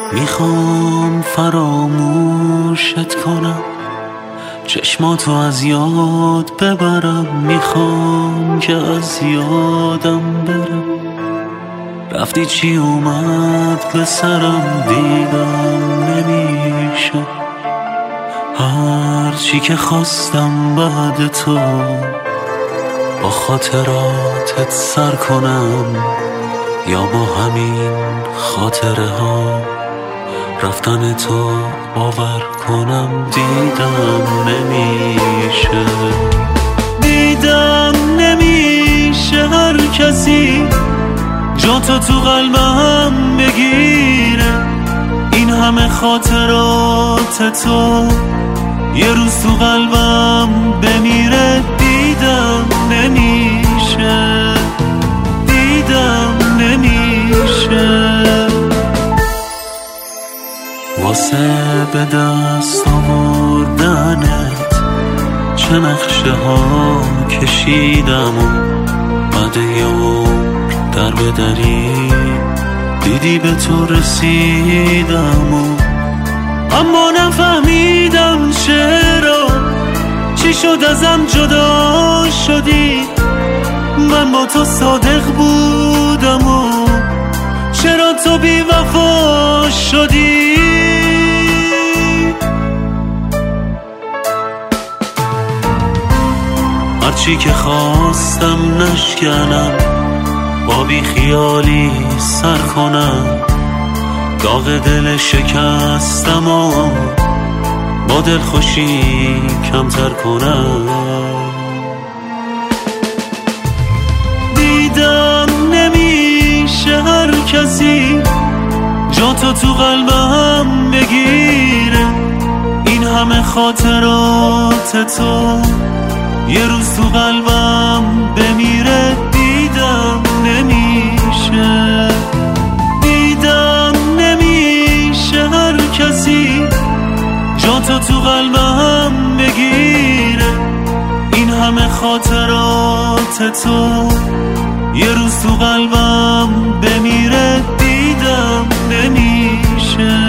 میخوام فراموشت کنم، چشماتو از یاد ببرم، میخوام که از یادم برم. رفتی چی اومد به سرم، دیدم نمیشه هر چی که خواستم بعد تو با خاطراتت سر کنم، یا با همین خاطره ها رفتن تو باور کنم. دیدم نمیشه هر کسی جاتو تو قلبم بگیره، این همه خاطرات تو یه روز تو قلبم بمیره. دیدم نمیشه واسه به دست آوردنت چه نقشه ها کشیدم و بعد یه عمر در بدری دیدی به تو رسیدم و اما نفهمیدم چرا، چی شد ازم جدا شدی. من با تو صادق بودم و چرا تو بی وفا شدی. هرچی که خواستم نشکنم، با بی خیالی سر کنم، داغ دل شکستم و با دل خوشی کمتر کنم. دیدم نمیشه هر کسی جاتو تو قلبم بگیره، این همه خاطرات تو یه روز تو قلبم بمیره. دیدم نمیشه هر کسی جاتو تو قلبم بگیره، این همه خاطرات تو یه روز تو قلبم بمیره. دیدم نمیشه